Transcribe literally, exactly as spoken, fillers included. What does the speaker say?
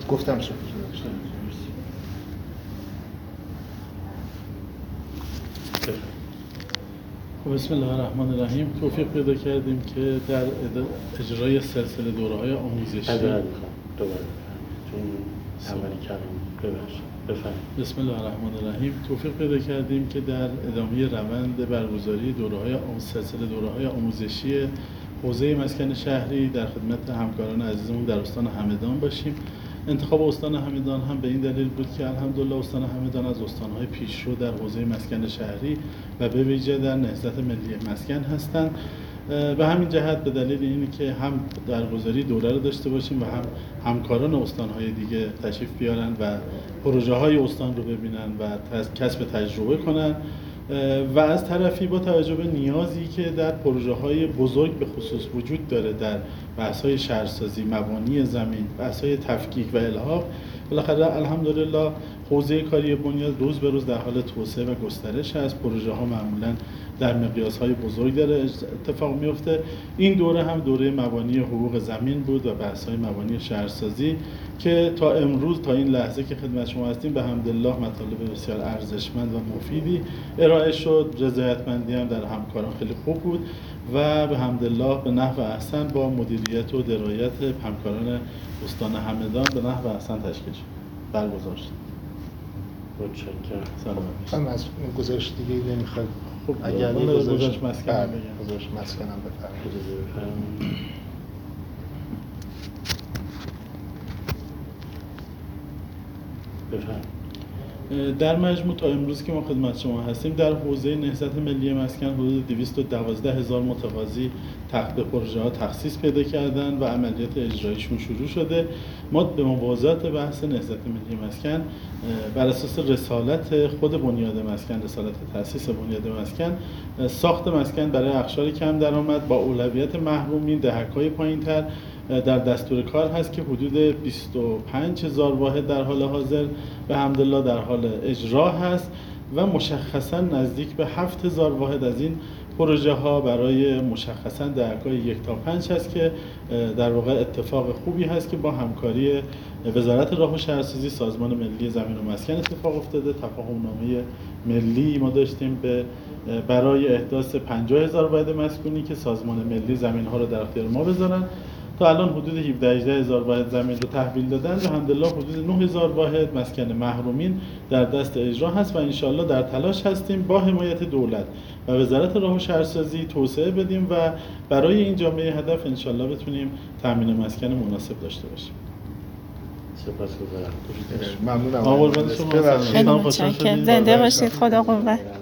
گفتم شد. بسم الله الرحمن الرحیم. توفیق پیدا کردیم که در اجرای سلسله دوره‌های آموزشی دوباره دوباره چون اولی کلام ببخشید بفرمایید. بسم الله الرحمن الرحیم. توفیق پیدا کردیم که در ادامه روند برگزاری دوره‌های سلسله دوره‌های آموزشی حوزه مسکن شهری در خدمت همکاران عزیزمون در استان همدان باشیم. انتخاب استان همدان هم به این دلیل بود که الحمدلله استان همدان از استان‌های پیشرو در حوزه مسکن شهری و به ویژه در نهضت ملی مسکن هستند. به همین جهت به دلیل اینی که هم برگزاری دوره رو داشته باشیم و هم همکاران استان‌های دیگه تشریف بیارن و پروژه‌های استان رو ببینن و کسب تجربه کنن و از طرفی با توجه به نیازی که در پروژه‌های بزرگ به خصوص وجود داره در بحث‌های شهرسازی، مبانی زمین، بحث‌های تفکیک و الحاق، بالاخره الحمدلله حوزه کاری بنیاد روز به روز در حال توسعه و گسترش هست. پروژه‌ها معمولاً در مقیاس‌های بزرگ داره اتفاق میفته. این دوره هم دوره مبانی حقوق زمین بود و بحث‌های مبانی شهرسازی که تا امروز تا این لحظه که خدمت شما هستیم به حمدالله مطالب بسیار ارزشمند و مفیدی ارائه شد. رضایتمندی هم در همکاران خیلی خوب بود و به حمدالله به نحو احسن با مدیریت و درایت همکاران استان همدان به نحو احسن تشکیل شد، برگزار شد. متشکرم. سلام. من از گزارش دیگه نمیخواد. خب اگر اون گزارش مسکن بله، بگم. گزارش مسکن هم بفرمایید. بفرمایید. در مجموع تا امروز که ما خدمت شما هستیم در حوزه نهضت ملی مسکن حدود دویست و دوازده هزار متقاضی تحت پروژه ها تخصیص پیدا کردن و عملیات اجرایشون شروع شده. ما به موازات بحث نهضت ملی مسکن بر اساس رسالت خود بنیاد مسکن، رسالت تأسیس بنیاد مسکن، ساخت مسکن برای اقشار کم درآمد با اولویت محرومین دهک‌های پایین‌تر در دستور کار هست که حدود بیست و پنج هزار واحد در حال حاضر به حمدالله در حال اجرا هست و مشخصا نزدیک به هفت هزار واحد از این پروژه ها برای مشخصا دهک‌های یک تا پنج هست که در واقع اتفاق خوبی هست که با همکاری وزارت راه و شهرسازی، سازمان ملی زمین و مسکن اتفاق افتاده. تفاهم‌نامه ملی ما داشتیم به برای احداث پنجاه هزار واحد مسکونی که سازمان ملی زمین ها رو در اختیار ما بذارن. تا الان حدود هفده هجده هزار واحد زمین رو تحویل دادن و الحمدلله حدود نه هزار واحد مسکن محرومین در دست اجرا هست و انشالله در تلاش هستیم با حمایت دولت و وزارت راه و شهرسازی توسعه بدیم و برای این جامعه هدف انشالله بتونیم تامین مسکن مناسب داشته باشیم. سپاسگزارم. ممنونم. قربان شما. خیلی متشکرم. زنده باشید. خدا قوت.